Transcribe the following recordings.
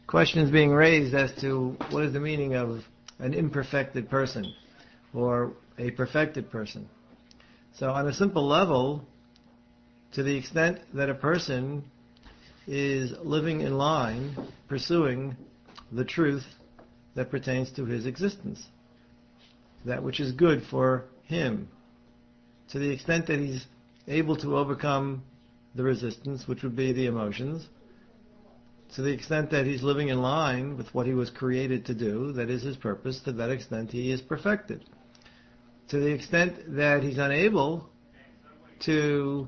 question is being raised as to what is the meaning of an imperfected person or a perfected person. So on a simple level, to the extent that a person is living in line, pursuing the truth that pertains to his existence, that which is good for him, to the extent that he's able to overcome the resistance, which would be the emotions, to the extent that he's living in line with what he was created to do, that is his purpose, to that extent he is perfected. To the extent that he's unable to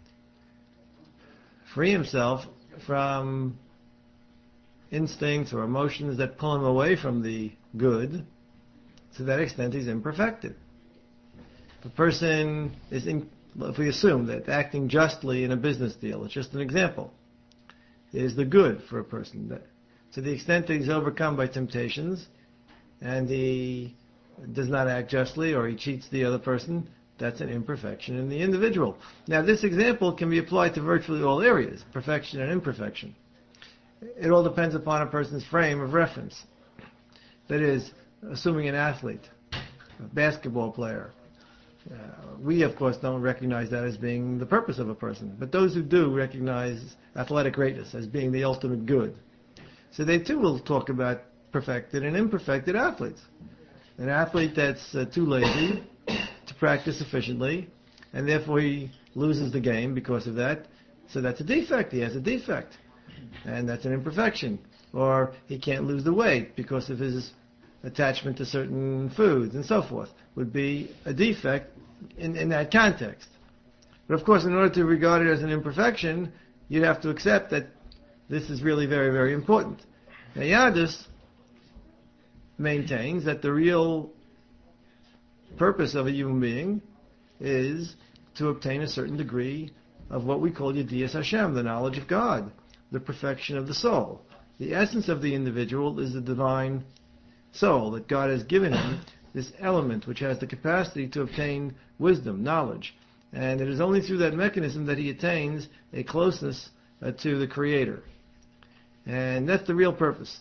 free himself from instincts or emotions that pull him away from the good, to that extent he's imperfected. If a person is, if we assume that acting justly in a business deal, it's just an example, is the good for a person. That, to the extent that he's overcome by temptations and he does not act justly or he cheats the other person, that's an imperfection in the individual. Now this example can be applied to virtually all areas, perfection and imperfection. It all depends upon a person's frame of reference. That is, assuming an athlete, a basketball player. We, of course, don't recognize that as being the purpose of a person. But those who do recognize athletic greatness as being the ultimate good. So they too will talk about perfected and imperfected athletes. An athlete that's too lazy to practice efficiently, and therefore he loses the game because of that. So that's a defect. He has a defect. And that's an imperfection. Or he can't lose the weight because of his attachment to certain foods and so forth, would be a defect in that context. But of course, in order to regard it as an imperfection, you'd have to accept that this is really very, very important. Now, Yadus maintains that the real purpose of a human being is to obtain a certain degree of what we call Yedias Hashem, the knowledge of God, the perfection of the soul. The essence of the individual is the divine soul, that God has given him this element which has the capacity to obtain wisdom, knowledge. And it is only through that mechanism that he attains a closeness to the Creator. And that's the real purpose.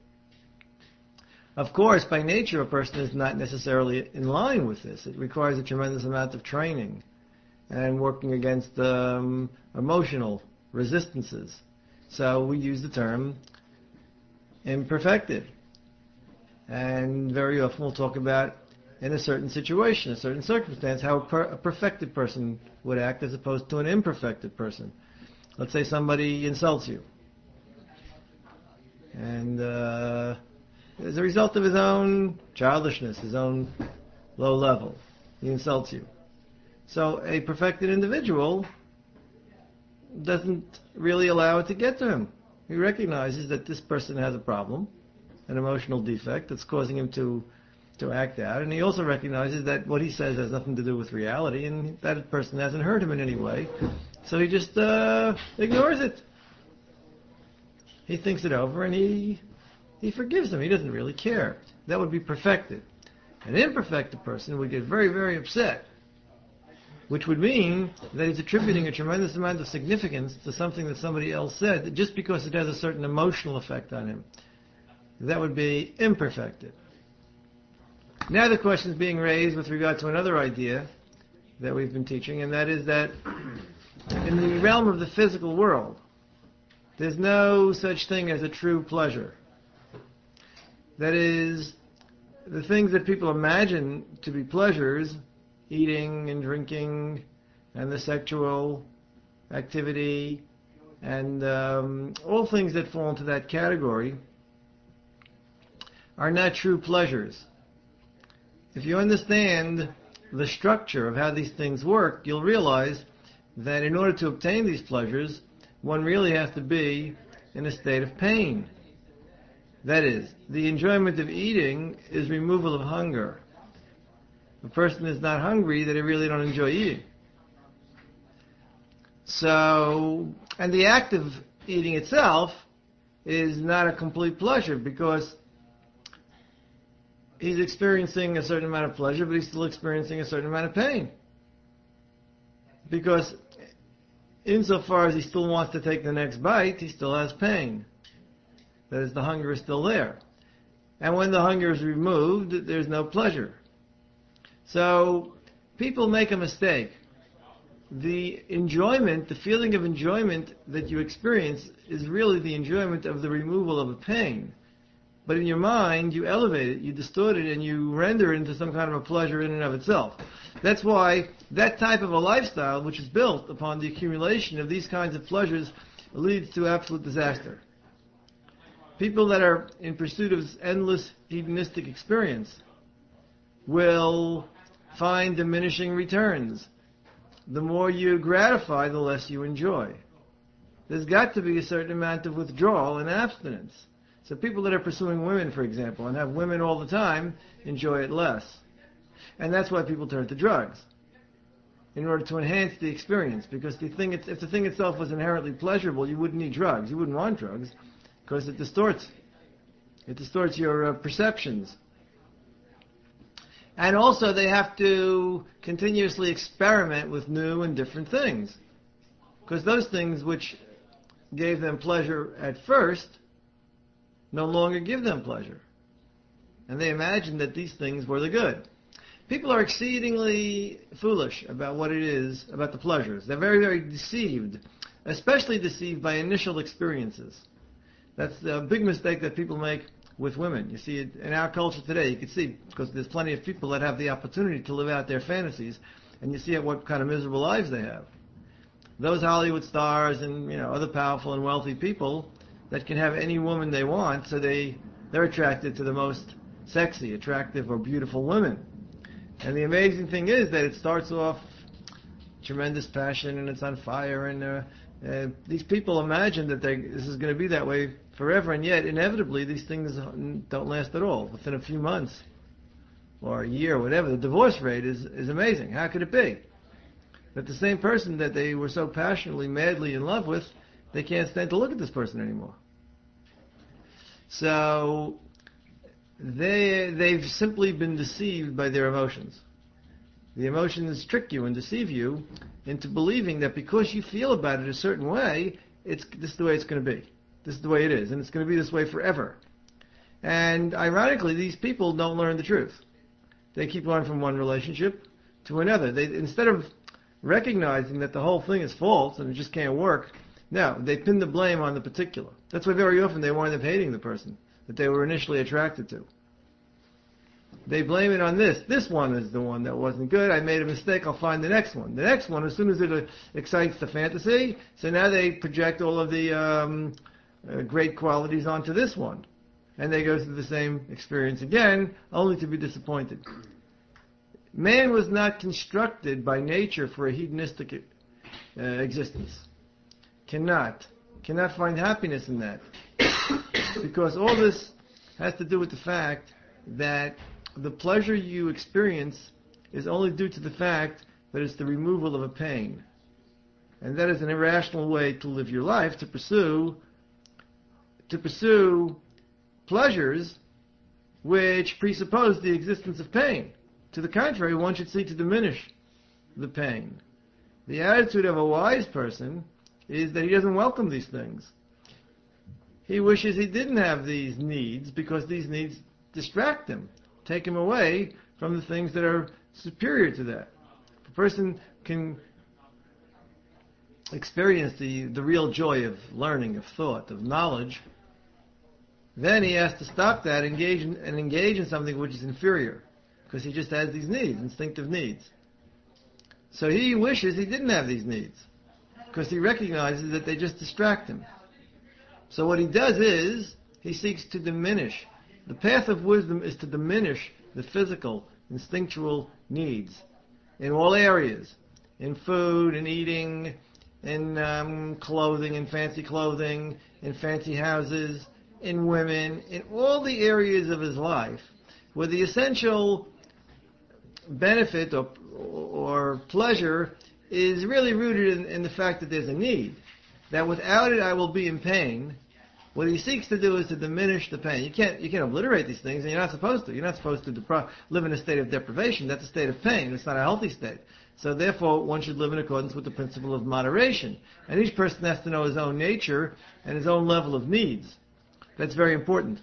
Of course, by nature, a person is not necessarily in line with this. It requires a tremendous amount of training and working against emotional resistances. So we use the term imperfected. And very often we'll talk about, in a certain situation, a certain circumstance, how a perfected person would act as opposed to an imperfected person. Let's say somebody insults you. And as a result of his own childishness, his own low level, he insults you. So a perfected individual doesn't really allow it to get to him. He recognizes that this person has a problem, an emotional defect that's causing him to act out, and he also recognizes that what he says has nothing to do with reality, and that person hasn't hurt him in any way, so he just ignores it. He thinks it over, and he forgives him. He doesn't really care. That would be perfected. An imperfected person would get very, very upset, which would mean that he's attributing a tremendous amount of significance to something that somebody else said just because it has a certain emotional effect on him. That would be imperfected. Now the question is being raised with regard to another idea that we've been teaching, and that is that in the realm of the physical world, there's no such thing as a true pleasure. That is, the things that people imagine to be pleasures, eating and drinking, and the sexual activity, and all things that fall into that category, are not true pleasures. If you understand the structure of how these things work, you'll realize that in order to obtain these pleasures, one really has to be in a state of pain. That is, the enjoyment of eating is removal of hunger. If a person is not hungry, then they really don't enjoy eating. So, and the act of eating itself is not a complete pleasure because he's experiencing a certain amount of pleasure, but he's still experiencing a certain amount of pain. Because insofar as he still wants to take the next bite, he still has pain. That is, the hunger is still there. And when the hunger is removed, there's no pleasure. So people make a mistake. The enjoyment, the feeling of enjoyment that you experience is really the enjoyment of the removal of a pain. But in your mind, you elevate it, you distort it, and you render it into some kind of a pleasure in and of itself. That's why that type of a lifestyle, which is built upon the accumulation of these kinds of pleasures, leads to absolute disaster. People that are in pursuit of endless hedonistic experience will find diminishing returns. The more you gratify, the less you enjoy. There's got to be a certain amount of withdrawal and abstinence. So people that are pursuing women, for example, and have women all the time, enjoy it less. And that's why people turn to drugs, in order to enhance the experience. Because if the thing itself was inherently pleasurable, you wouldn't need drugs. You wouldn't want drugs, because it distorts your perceptions. And also they have to continuously experiment with new and different things. Because those things which gave them pleasure at first no longer give them pleasure. And they imagine that these things were the good. People are exceedingly foolish about what it is, about the pleasures. They're very, very deceived, especially deceived by initial experiences. That's the big mistake that people make with women. You see it in our culture today. You can see, because there's plenty of people that have the opportunity to live out their fantasies, and you see what kind of miserable lives they have. Those Hollywood stars and other powerful and wealthy people that can have any woman they want, so they're attracted to the most sexy, attractive, or beautiful women. And the amazing thing is that it starts off tremendous passion and it's on fire, and these people imagine that this is going to be that way forever, and yet inevitably these things don't last at all. Within a few months or a year or whatever, the divorce rate is amazing. How could it be that the same person that they were so passionately, madly in love with, they can't stand to look at this person anymore? So they've simply been deceived by their emotions. The emotions trick you and deceive you into believing that because you feel about it a certain way, this is the way it's going to be. This is the way it is, and it's going to be this way forever. And ironically, these people don't learn the truth. They keep going from one relationship to another. Instead of recognizing that the whole thing is false and it just can't work, no, they pin the blame on the particular. That's why very often they wind up hating the person that they were initially attracted to. They blame it on this. This one is the one that wasn't good. I made a mistake. I'll find the next one. The next one, as soon as it excites the fantasy, so now they project all of the great qualities onto this one. And they go through the same experience again, only to be disappointed. Man was not constructed by nature for a hedonistic existence. Cannot find happiness in that. Because all this has to do with the fact that the pleasure you experience is only due to the fact that it's the removal of a pain. And that is an irrational way to live your life, to pursue pleasures which presuppose the existence of pain. To the contrary, one should seek to diminish the pain. The attitude of a wise person is that he doesn't welcome these things. He wishes he didn't have these needs, because these needs distract him, take him away from the things that are superior to that. If a person can experience the real joy of learning, of thought, of knowledge, then he has to stop that and engage in something which is inferior, because he just has these needs, instinctive needs. So he wishes he didn't have these needs, because he recognizes that they just distract him. So what he does is, he seeks to diminish. The path of wisdom is to diminish the physical, instinctual needs in all areas. In food, in eating, in clothing, in fancy houses, in women, in all the areas of his life, where the essential benefit or pleasure is really rooted in the fact that there's a need. That without it I will be in pain. What he seeks to do is to diminish the pain. You can't obliterate these things, and you're not supposed to. You're not supposed to live in a state of deprivation. That's a state of pain. It's not a healthy state. So therefore, one should live in accordance with the principle of moderation. And each person has to know his own nature and his own level of needs. That's very important.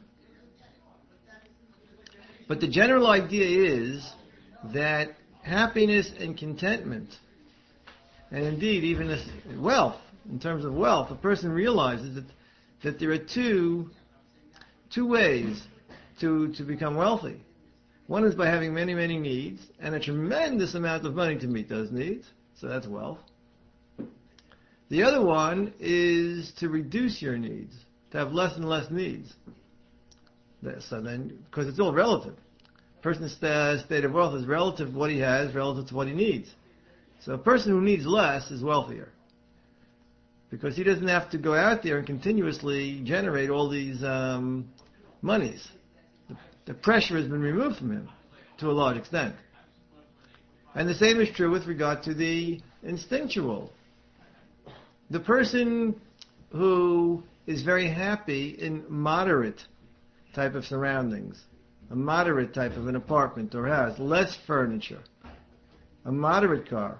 But the general idea is that happiness and contentment, and indeed even wealth, in terms of wealth, a person realizes that there are two ways to become wealthy. One is by having many, many needs and a tremendous amount of money to meet those needs. So that's wealth. The other one is to reduce your needs, to have less and less needs. So then, because it's all relative. A person's state of wealth is relative to what he has, relative to what he needs. So a person who needs less is wealthier, because he doesn't have to go out there and continuously generate all these monies. The pressure has been removed from him to a large extent. And the same is true with regard to the instinctual. The person who is very happy in moderate type of surroundings, a moderate type of an apartment or house, less furniture, a moderate car,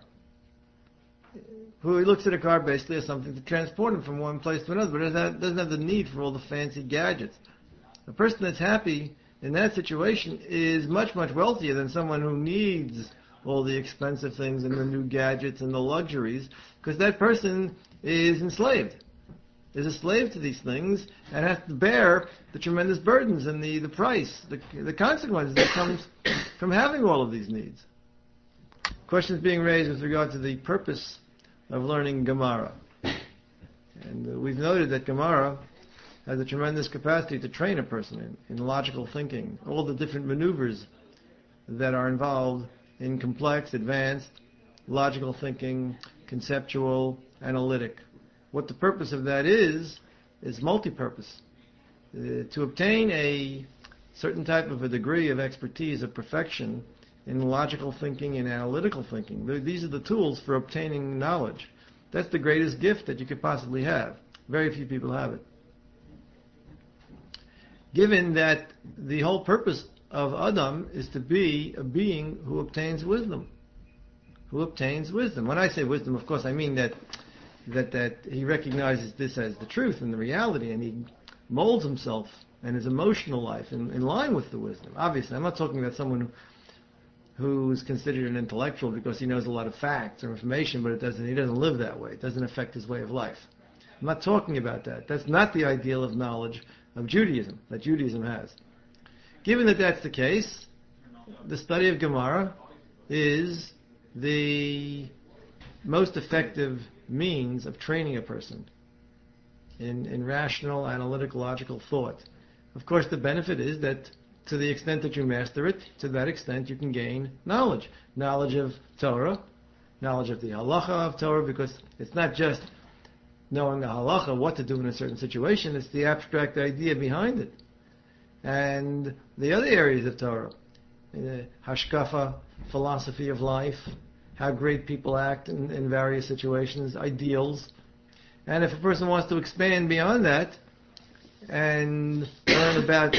who looks at a car basically as something to transport him from one place to another, but doesn't have the need for all the fancy gadgets. A person that's happy in that situation is much, much wealthier than someone who needs all the expensive things and the new gadgets and the luxuries, because that person is enslaved, is a slave to these things, and has to bear the tremendous burdens and the price, the consequences that comes from having all of these needs. Questions being raised with regard to the purpose of learning Gemara. And we've noted that Gemara has a tremendous capacity to train a person in logical thinking, all the different maneuvers that are involved in complex, advanced, logical thinking, conceptual, analytic. What the purpose of that is multi-purpose. To obtain a certain type of a degree of expertise, of perfection, in logical thinking and analytical thinking. These are the tools for obtaining knowledge. That's the greatest gift that you could possibly have. Very few people have it. Given that the whole purpose of Adam is to be a being who obtains wisdom. Who obtains wisdom. When I say wisdom, of course, I mean that he recognizes this as the truth and the reality, and he molds himself and his emotional life in line with the wisdom. Obviously, I'm not talking about someone who is considered an intellectual because he knows a lot of facts or information, but he doesn't live that way. It doesn't affect his way of life. I'm not talking about that. That's not the ideal of knowledge of Judaism, that Judaism has. Given that that's the case, the study of Gemara is the most effective means of training a person in rational, analytical, logical thought. Of course, the benefit is that to the extent that you master it, to that extent you can gain knowledge. Knowledge of Torah, knowledge of the halacha of Torah, because it's not just knowing the halacha, what to do in a certain situation, it's the abstract idea behind it. And the other areas of Torah, hashkafa, philosophy of life, how great people act in various situations, ideals. And if a person wants to expand beyond that and learn about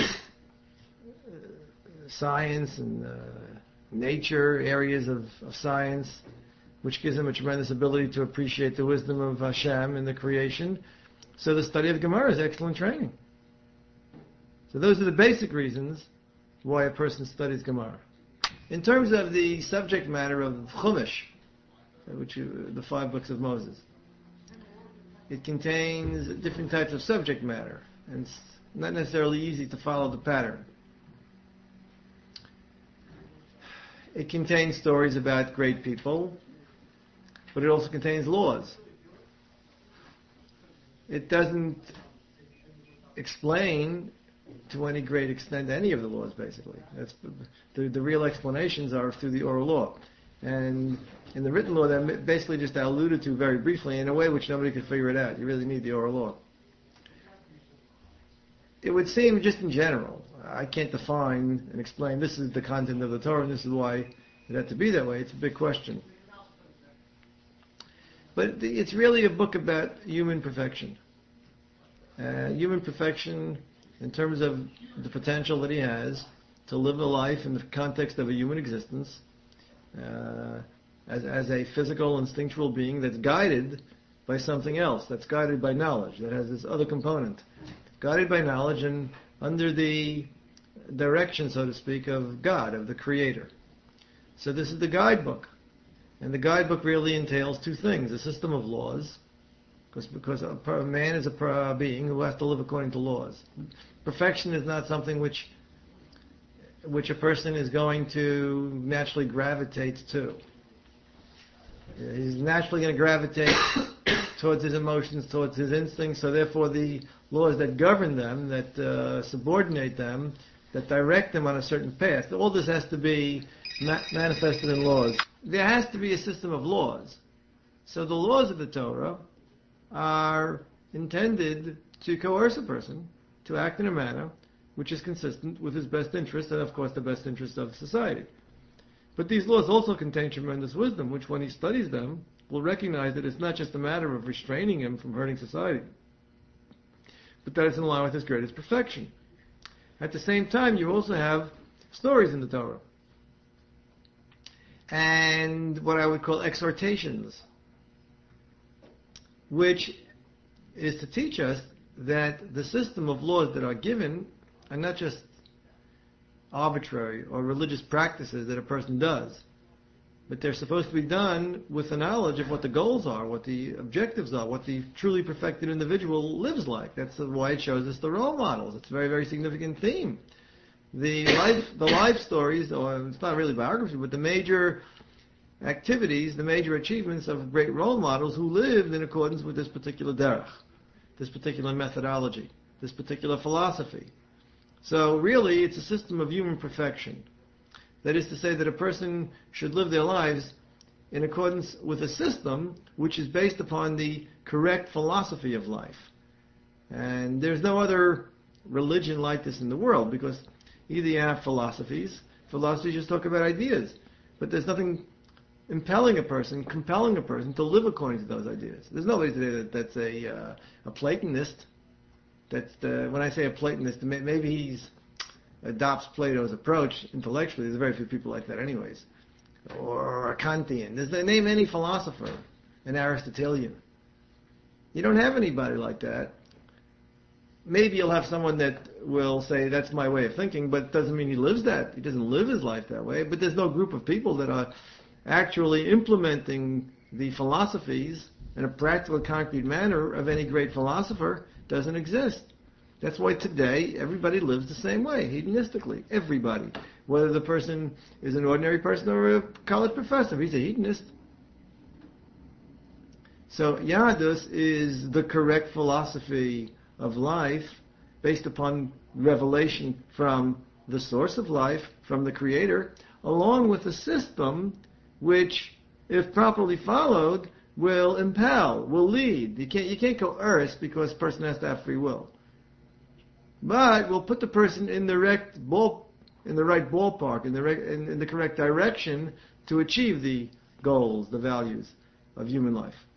science and nature, areas of science, which gives him a tremendous ability to appreciate the wisdom of Hashem in the creation. So the study of Gemara is excellent training. So those are the basic reasons why a person studies Gemara. In terms of the subject matter of Chumash, which are the 5 books of Moses, it contains different types of subject matter, and it's not necessarily easy to follow the pattern. It contains stories about great people, but it also contains laws. It doesn't explain to any great extent any of the laws, basically. That's the real explanations are through the oral law. And in the written law, they're basically just alluded to very briefly in a way which nobody could figure it out. You really need the oral law. It would seem, just in general, I can't define and explain this is the content of the Torah and this is why it had to be that way. It's a big question. But it's really a book about human perfection. Human perfection in terms of the potential that he has to live a life in the context of a human existence as a physical, instinctual being that's guided by something else, that's guided by knowledge, that has this other component. guided by knowledge and under the direction, so to speak, of God, of the Creator. So this is the guidebook. And the guidebook really entails two things: a system of laws, because a man is a being who has to live according to laws. Perfection is not something which a person is going to naturally gravitate to. He's naturally going to gravitate towards his emotions, towards his instincts, so therefore the laws that govern them, that subordinate them, that direct them on a certain path, all this has to be manifested in laws. There has to be a system of laws. So the laws of the Torah are intended to coerce a person to act in a manner which is consistent with his best interest and, of course, the best interest of society. But these laws also contain tremendous wisdom, which when he studies them, will recognize that it's not just a matter of restraining him from hurting society, but that it's in line with his greatest perfection. At the same time, you also have stories in the Torah, and what I would call exhortations, which is to teach us that the system of laws that are given are not just arbitrary or religious practices that a person does, but they're supposed to be done with the knowledge of what the goals are, what the objectives are, what the truly perfected individual lives like. That's why it shows us the role models. It's a very, very significant theme. The life stories, or it's not really biography, but the major activities, the major achievements of great role models who lived in accordance with this particular derech, this particular methodology, this particular philosophy. So really, it's a system of human perfection. That is to say that a person should live their lives in accordance with a system which is based upon the correct philosophy of life. And there's no other religion like this in the world, because either you have philosophies just talk about ideas, but there's nothing compelling a person to live according to those ideas. There's nobody today that's a Platonist. When I say a Platonist, maybe he adopts Plato's approach intellectually. There's very few people like that anyways. Or a Kantian. Name any philosopher, an Aristotelian. You don't have anybody like that. Maybe you'll have someone that will say, that's my way of thinking, but it doesn't mean he lives that. He doesn't live his life that way. But there's no group of people that are actually implementing the philosophies in a practical, concrete manner of any great philosopher. Doesn't exist. That's why today everybody lives the same way, hedonistically. Everybody. Whether the person is an ordinary person or a college professor, he's a hedonist. So Yahadus is the correct philosophy of life based upon revelation from the source of life, from the Creator, along with a system which, if properly followed, will impel, will lead. You can't coerce, because the person has to have free will. But we'll put the person in the right ballpark, in the correct direction to achieve the goals, the values of human life.